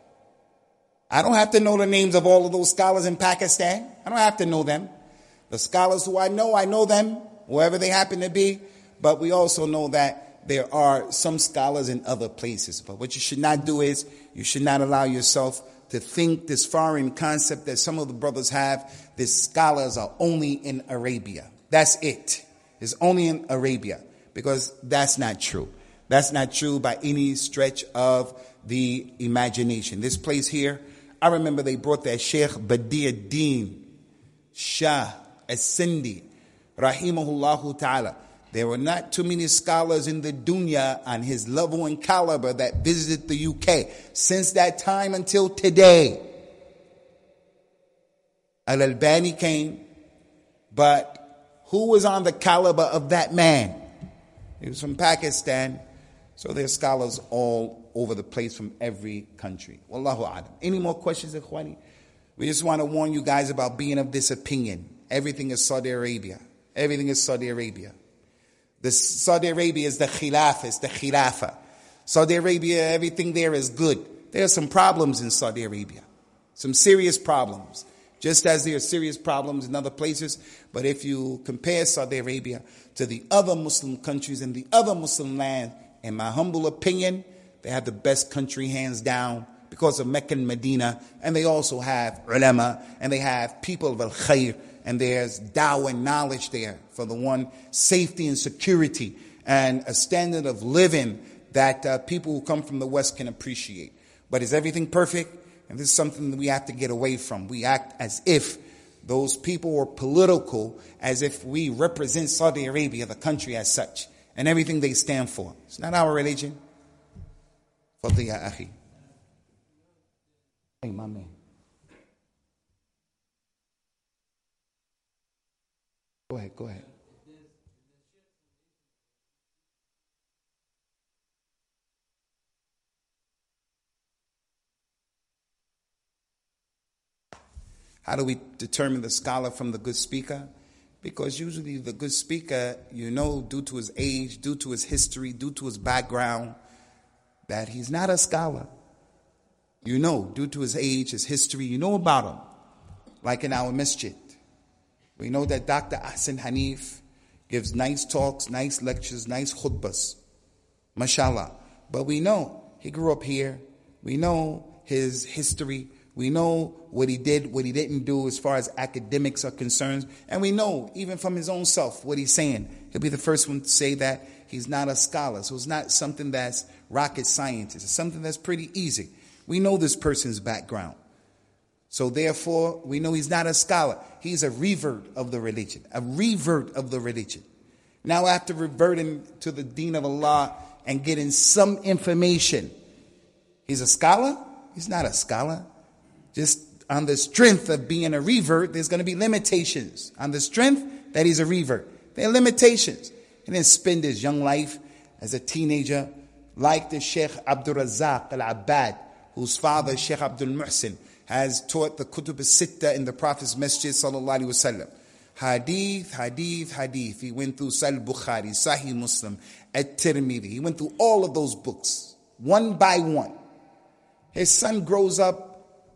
I don't have to know the names of all of those scholars in Pakistan. I don't have to know them. The scholars who I know them, wherever they happen to be. But we also know that there are some scholars in other places. But what you should not do is, you should not allow yourself to think this foreign concept that some of the brothers have, that scholars are only in Arabia. That's it. It's only in Arabia. Because that's not true. That's not true by any stretch of the imagination. This place here, I remember they brought that Sheikh Badiuddin Shah As-Sindi, rahimahullahu ta'ala. There were not too many scholars in the dunya on his level and caliber that visited the UK since that time until today. Al-Albani came, but who was on the caliber of that man? He was from Pakistan, so there are scholars all over the place from every country. Wallahu a'lam. Any more questions, Ikhwani? We just want to warn you guys about being of this opinion. Everything is Saudi Arabia. Everything is Saudi Arabia. The Saudi Arabia is the Khilafah, it's the Khilafah. Saudi Arabia, everything there is good. There are some problems in Saudi Arabia. Some serious problems. Just as there are serious problems in other places. But if you compare Saudi Arabia to the other Muslim countries and the other Muslim land, in my humble opinion, they have the best country hands down because of Mecca and Medina. And they also have ulama, and they have people of al-khair, and there's dawah and knowledge there for the one, safety and security, and a standard of living that people who come from the West can appreciate. But is everything perfect? And this is something that we have to get away from. We act as if those people were political, as if we represent Saudi Arabia, the country as such, and everything they stand for. It's not our religion. Fadli ya akhi. Hey, my man. Go ahead. How do we determine the scholar from the good speaker? Because usually the good speaker, due to his age, due to his history, due to his background, that he's not a scholar. Due to his age, his history, about him. Like in our masjid. We know that Dr. Ahsan Hanif gives nice talks, nice lectures, nice khutbas. Mashallah. But we know he grew up here. We know his history. We know what he did, what he didn't do as far as academics are concerned. And we know, even from his own self, what he's saying. He'll be the first one to say that he's not a scholar. So it's not something that's rocket science. It's something that's pretty easy. We know this person's background. So therefore, we know he's not a scholar. He's a revert of the religion. A revert of the religion. Now after reverting to the deen of Allah and getting some information, he's a scholar? He's not a scholar. Just on the strength of being a revert, there's going to be limitations. On the strength that he's a revert, there are limitations. He didn't spend his young life as a teenager like the Sheikh Abdul Razak al-Abbad, whose father, Sheikh Abdul Muhsin, has taught the Kutub al-Sitta in the Prophet's Masjid sallallahu alaihi wasallam. Hadith, hadith, hadith. He went through Sahih Bukhari, Sahih Muslim, At-Tirmidhi. He went through all of those books, one by one. His son grows up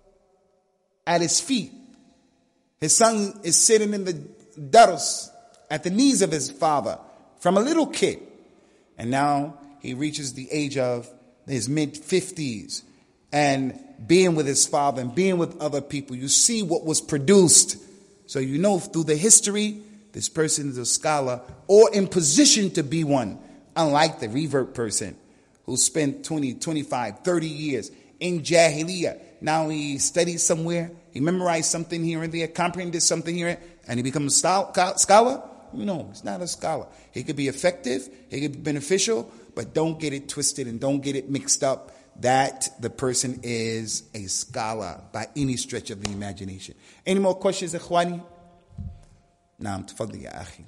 at his feet. His son is sitting in the dars at the knees of his father from a little kid. And now he reaches the age of his mid-50s and being with his father and being with other people. You see what was produced. So through the history, this person is a scholar or in position to be one, unlike the revert person who spent 20, 25, 30 years in Jahiliyyah. Now he studies somewhere, he memorized something here and there, comprehended something here, and he becomes a scholar? No, he's not a scholar. He could be effective, he could be beneficial, but don't get it twisted and don't get it mixed up that the person is a scholar by any stretch of the imagination. Any more questions, Ikhwani? Naam, tafadli ya akhi.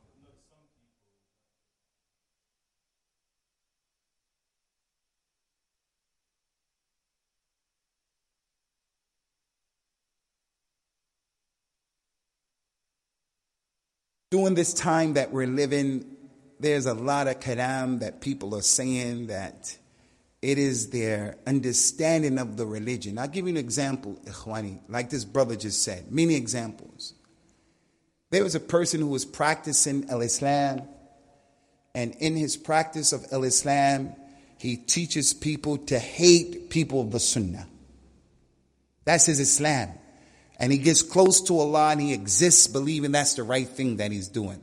During this time that we're living, there's a lot of kalam that people are saying that it is their understanding of the religion. I'll give you an example, Ikhwani, like this brother just said. Many examples. There was a person who was practicing al-Islam, and in his practice of al-Islam, he teaches people to hate people of the Sunnah. That's his Islam. And he gets close to Allah and he exists believing that's the right thing that he's doing.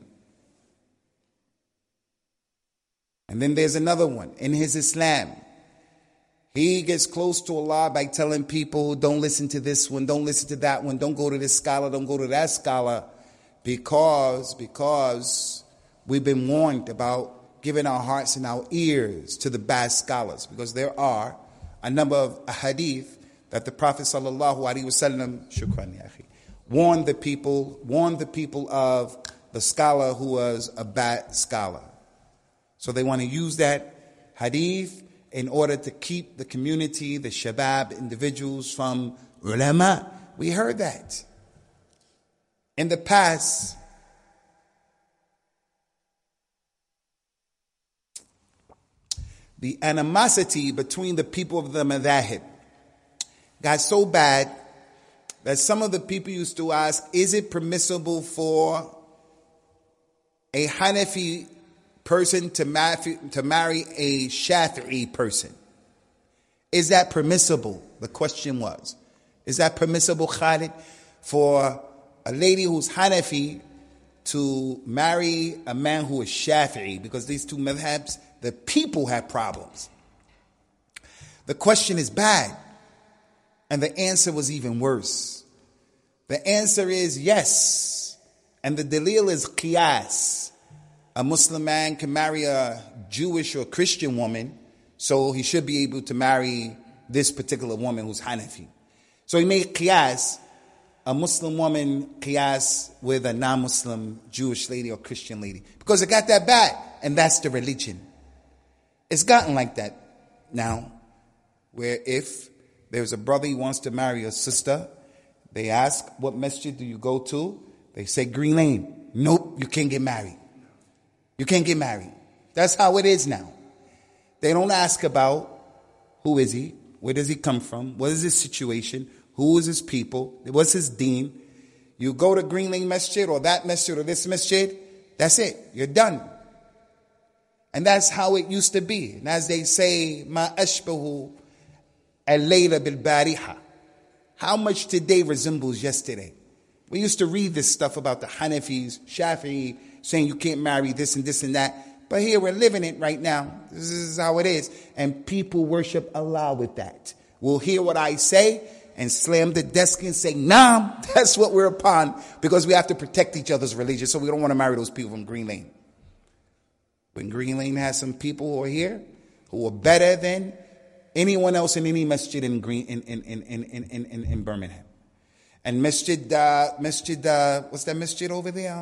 And then there's another one. In his Islam, he gets close to Allah by telling people, don't listen to this one, don't listen to that one, don't go to this scholar, don't go to that scholar, because we've been warned about giving our hearts and our ears to the bad scholars. Because there are a number of hadith that the Prophet sallallahu alaihi wasallam, shukran ya akhi, warned the people of the scholar who was a bad scholar. So they want to use that hadith in order to keep the community, the shabab, individuals from ulama. We heard that. In the past, the animosity between the people of the madhahib got so bad that some of the people used to ask, is it permissible for a Hanafi person to marry a Shafi'i person? Is that permissible? The question was. Is that permissible, Khalid, for a lady who's Hanafi to marry a man who is Shafi'i? Because these two madhabs, the people have problems. The question is bad. And the answer was even worse. The answer is yes. And the dalil is qiyas. A Muslim man can marry a Jewish or Christian woman, so he should be able to marry this particular woman who's Hanafi. So he made qiyas, a Muslim woman qiyas with a non-Muslim Jewish lady or Christian lady. Because it got that bad. And that's the religion. It's gotten like that now, where if there's a brother who wants to marry a sister, They ask, what masjid do you go to? They say Green Lane. Nope, you can't get married. You can't get married. That's how it is now. They don't ask about who is he, where does he come from, what is his situation, who is his people, what's his deen. You go to Green Lane Masjid or that masjid or this masjid, that's it. You're done. And that's how it used to be. And as they say, ma ashbahu al-layla bil-bariha. How much today resembles yesterday? We used to read this stuff about the Hanafis, Shafi'i, saying you can't marry this and this and that. But here we're living it right now. This is how it is. And people worship Allah with that. We'll hear what I say and slam the desk and say, nah, that's what we're upon. Because we have to protect each other's religion. So we don't want to marry those people from Green Lane. When Green Lane has some people who are here who are better than anyone else in any masjid in Birmingham. And masjid, what's that masjid over there?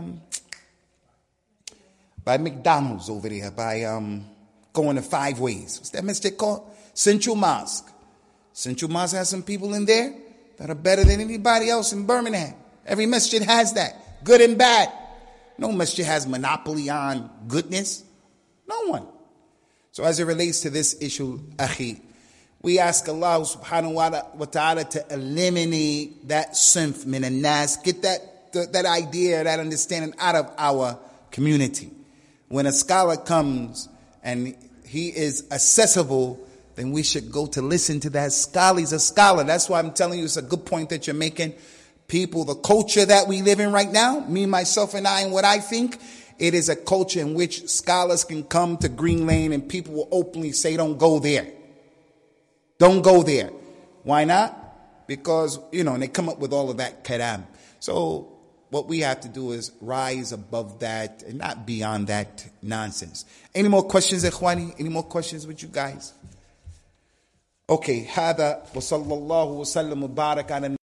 By McDonald's over there, by going to 5 Ways. What's that masjid called? Central Mosque. Central Mosque has some people in there that are better than anybody else in Birmingham. Every masjid has that, good and bad. No masjid has monopoly on goodness. No one. So as it relates to this issue, akhi, we ask Allah subhanahu wa ta'ala to eliminate that sinf min al-nas, get that idea, that understanding out of our community. When a scholar comes and he is accessible, then we should go to listen to that scholar. He's a scholar. That's why I'm telling you, it's a good point that you're making. People, the culture that we live in right now, me, myself, and I, and what I think, it is a culture in which scholars can come to Green Lane and people will openly say, don't go there. Don't go there. Why not? Because, and they come up with all of that kalam. So what we have to do is rise above that and not beyond that nonsense. Any more questions, Ikhwani? Any more questions with you guys? Okay. هذا وصلى الله وسلم وبارك على